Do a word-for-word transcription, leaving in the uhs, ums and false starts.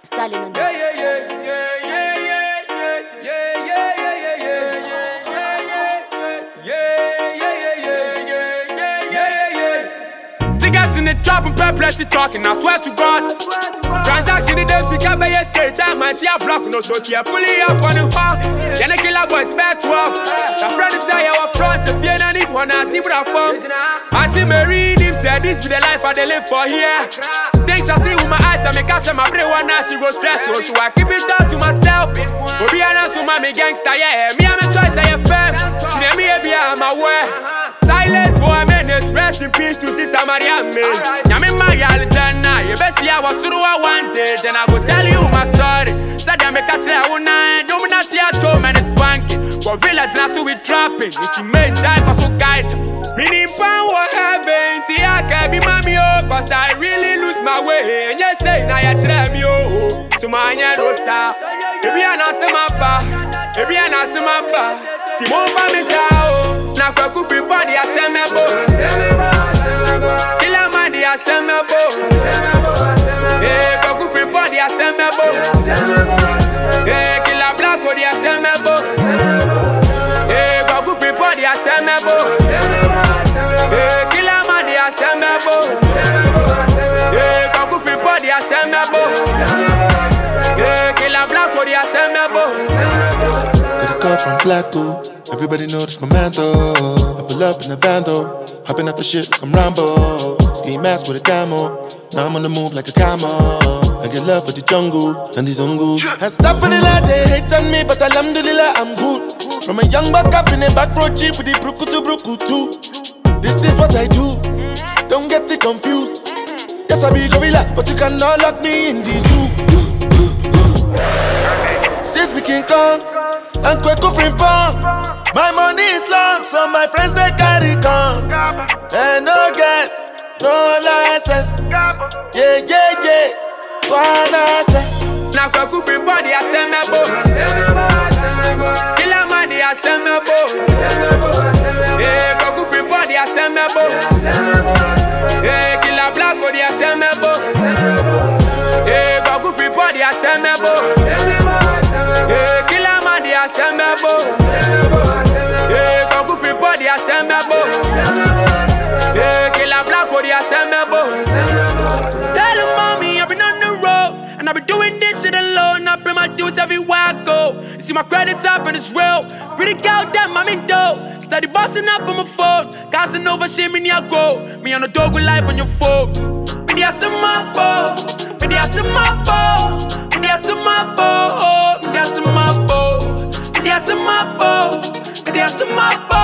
Stalin on the yeah, yeah, yeah, yeah, yeah, yeah, yeah, yeah, yeah, yeah, yeah, yeah, yeah, yeah, yeah. Tickets in the trap and plenty talking, I swear to God. Transaction in them, see, can't be a stage. I'm a tea block, no so tea, pulling up on the hall. Then the killer boys back twelve. The friend is say our front, if you don't need one, I see what I found. Auntie Mary, him said this be the life I they live for here. Things I see with my eyes, I make catch my brain one now, she go stress. So I keep it down to myself. But be honest with my gangster, yeah. Me, I'm a choice, I am fam. See them here, be I'm aware. Silence for a minute, rest in peace to Sister Mariam. I'm in my Alexander. You best see I was through I wanted. Then I go tell you my story. Said I make a try one night. No, not here, two man is banking. But village now, so we trapping. It's made time for so guide. Meaning, power heaven. See, I can't be mommy, oh, cause I really lose my way. And you say, now you try me, oh. So my rosa. If you are not some mappa, if you are not some mappa, Timon family, oh. Now, Kaku free body, I send me bones. Killer man, I send me bones. Eh, Kaku free body, I send me bones. Eh, Killer black body, I send me bones. Eh, Kaku free body, I send me bones. Eh, Killer man, I send me bones. Eh, Kaku free body, I send me bones. Eh, Killer black body, I send me bones. Got a call from Blacko. Everybody know this my man though. I pull up in a van though, hopping out the shit like I'm Rambo. Ski mask with a camo, now I'm on the move like a camo. I get love for the jungle and the zungu. And stuff for the lad, they hate on me, but alhamdulillah I'm good. From a young buck up in a back road jeep with the bruku to bruku too. This is what I do, don't get it confused. Yes I be gorilla, but you cannot lock me in the zoo. This be King Kong and Kweku Frimpong. My money is long, so my friends they carry gun. And no get, no license. Yeah, yeah, yeah. Wanna say. Now Kweku free body, I send me bones. Killer money, I send me bones. Yeah, Kweku free body, I send me bones. Yeah, Killer black body, I send me bones. Yeah, Kweku free body, I send me bones. Yeah, Killer money, I send me bones. Yeah, Kweku free body, I send me bones. Yeah, Killer black body, I send me bones. Tell him mommy, I've been on the road and I've been doing this shit alone. I pay my dues everywhere I go. You see my credit up and it's real. Pretty girl, damn, I'm in dough. Steady busting up on my phone. Casting over shit, me near go. Me on the dog with life on your phone. Me there some my bow. Me there some my bow. Me there some my bow. Me there some my bow. Me there some my bow. Me there some my bow.